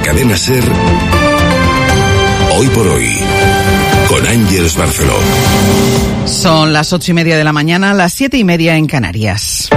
Cadena SER, Hoy por Hoy, con Ángeles Barceló. Son las 8:30 de la mañana, las 7:30 en Canarias.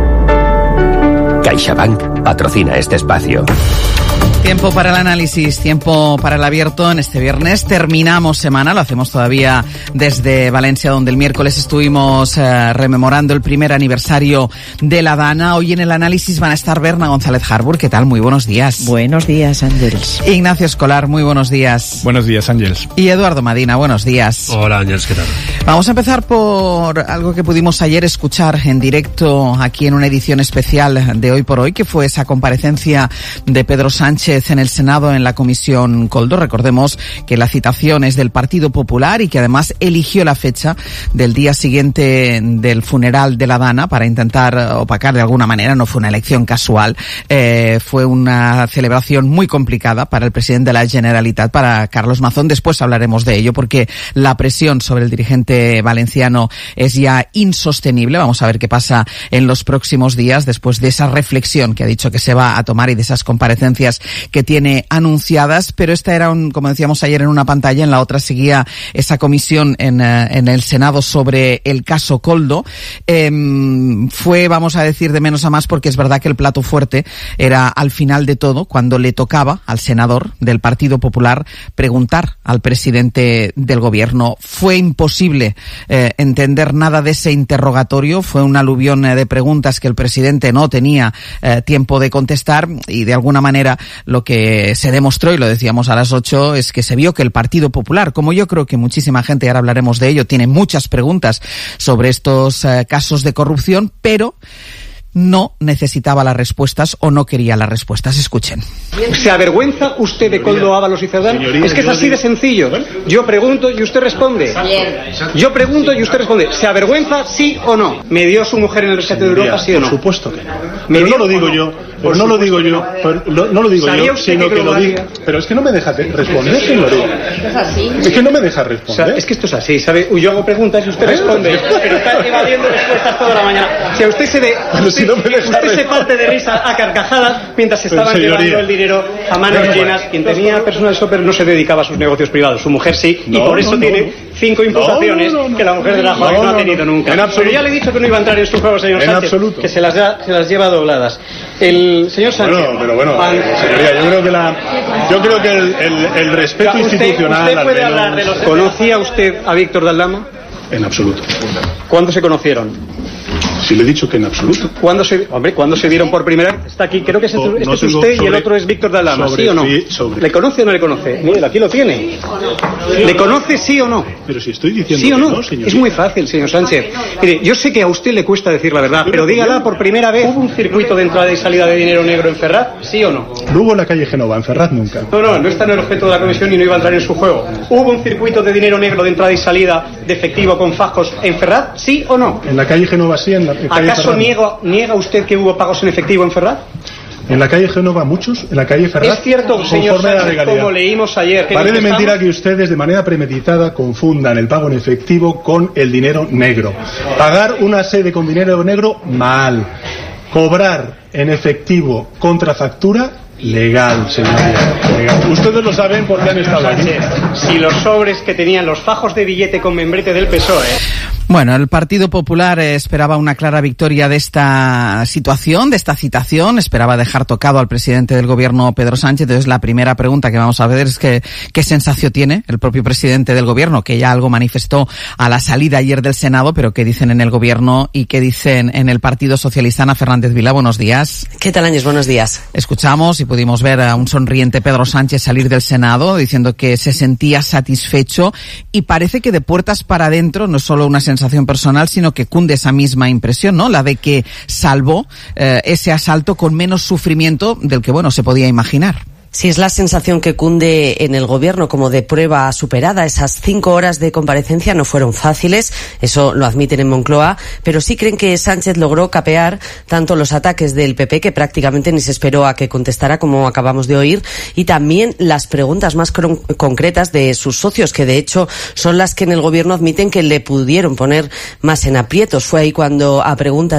CaixaBank patrocina este espacio. Tiempo para el análisis, tiempo para el abierto en este viernes. Terminamos semana, lo hacemos todavía desde Valencia, donde el miércoles estuvimos rememorando el primer aniversario de la Dana. Hoy en el análisis van a estar Berna González Harbour. ¿Qué tal? Muy buenos días. Buenos días, Ángeles. Ignacio Escolar, muy buenos días. Buenos días, Ángeles. Y Eduardo Madina, buenos días. Hola, Ángeles, ¿qué tal? Vamos a empezar por algo que pudimos ayer escuchar en directo aquí en una edición especial de Hoy por Hoy, que fue esa comparecencia de Pedro Sánchez en el Senado en la Comisión Koldo. Recordemos que la citación es del Partido Popular y que además eligió la fecha del día siguiente del funeral de la Dana para intentar opacar de alguna manera. No fue una elección casual, fue una celebración muy complicada para el presidente de la Generalitat, para Carlos Mazón. Después hablaremos de ello porque la presión sobre el dirigente valenciano es ya insostenible. Vamos a ver qué pasa en los próximos días después de esa reflexión que ha dicho que se va a tomar y de esas comparecencias que tiene anunciadas, pero esta era, como decíamos ayer en una pantalla, en la otra seguía esa comisión en el Senado sobre el caso Koldo. Fue, vamos a decir, de menos a más, porque es verdad que el plato fuerte era al final de todo, cuando le tocaba al senador del Partido Popular preguntar al presidente del gobierno. Fue imposible entender nada de ese interrogatorio, fue un aluvión de preguntas que el presidente no tenía tiempo de contestar, y de alguna manera lo que se demostró, y lo decíamos a las 8, es que se vio que el Partido Popular, como yo creo que muchísima gente, y ahora hablaremos de ello, tiene muchas preguntas sobre estos casos de corrupción, pero no necesitaba las respuestas o no quería las respuestas. Escuchen. ¿Se avergüenza usted de Koldo, Ábalos y Cerdán? Es que es así de sencillo. Yo pregunto y usted responde. Yo pregunto y usted responde. ¿Se avergüenza, sí o no? ¿Me dio su mujer en el rescate de Europa, sí o no? Por supuesto que no. Pero no lo digo yo. Pero no lo digo yo. No lo digo yo, sino que lo digo. Pero es que no me deja responder, señoría. ¿Es así? Es que no me deja responder. O sea, es que esto es así, ¿sabe? Yo hago preguntas y usted responde. Pero está evadiendo respuestas toda la mañana. Si a usted se ve... Usted se parte de risa a carcajadas mientras se estaban llevando el dinero a manos llenas. Quien tenía personal shopper no se dedicaba a sus negocios privados. Su mujer sí, y por eso tiene 5 imputaciones que la mujer de la Juárez no ha tenido nunca. Pero ya le he dicho que no iba a entrar en su juego, señor Sánchez, que se las lleva dobladas. El señor Sánchez... señoría, yo creo que el respeto institucional... ¿Usted puede hablar de los... ¿Conocía usted a Víctor de Aldama? En absoluto. ¿Cuándo se conocieron? Si le he dicho que en absoluto. ¿Cuándo se vieron por primera vez? Está aquí, creo que este es usted y el otro es Víctor de Aldama, ¿sí o no? ¿Le conoce o no le conoce? Mire, aquí lo tiene. ¿Le conoce, sí o no? Pero si estoy diciendo ¿sí o no? Que no, señor. Es muy fácil, señor Sánchez. Mire, yo sé que a usted le cuesta decir la verdad, pero dígala por primera vez. ¿Hubo un circuito de entrada y salida de dinero negro en Ferraz, sí o no? No hubo en la calle Génova, en Ferraz nunca. No está en el objeto de la comisión y no iba a entrar en su juego. ¿Hubo un circuito de dinero negro de entrada y salida de efectivo con fajos en Ferraz, sí o no? En la calle Génova sí, en la calle ¿Acaso Ferraz niega usted que hubo pagos en efectivo en Ferraz? En la calle Génova muchos, en la calle Ferraz. Es cierto, señor Sánchez, como leímos ayer. Parece mentira que ustedes de manera premeditada confundan el pago en efectivo con el dinero negro. Pagar una sede con dinero negro, mal. Cobrar en efectivo contra factura, legal, señoría. Legal. Ustedes lo saben porque han estado aquí. Si los sobres que tenían los fajos de billete con membrete del PSOE... Bueno, el Partido Popular esperaba una clara victoria de esta situación, de esta citación, esperaba dejar tocado al presidente del gobierno, Pedro Sánchez. Entonces, la primera pregunta que vamos a ver es qué sensación tiene el propio presidente del gobierno, que ya algo manifestó a la salida ayer del Senado, pero qué dicen en el gobierno y qué dicen en el Partido Socialista. Ana Fernández Vila, buenos días. ¿Qué tal, Ángel? Buenos días. Escuchamos y pudimos ver a un sonriente Pedro Sánchez salir del Senado diciendo que se sentía satisfecho, y parece que de puertas para adentro, no solo una sensación personal, sino que cunde esa misma impresión, ¿no? La de que salvó ese asalto con menos sufrimiento del que, se podía imaginar. Sí, es la sensación que cunde en el gobierno como de prueba superada. Esas 5 horas de comparecencia no fueron fáciles, eso lo admiten en Moncloa, pero sí creen que Sánchez logró capear tanto los ataques del PP, que prácticamente ni se esperó a que contestara, como acabamos de oír, y también las preguntas más concretas de sus socios, que de hecho son las que en el gobierno admiten que le pudieron poner más en aprietos. Fue ahí cuando, a preguntas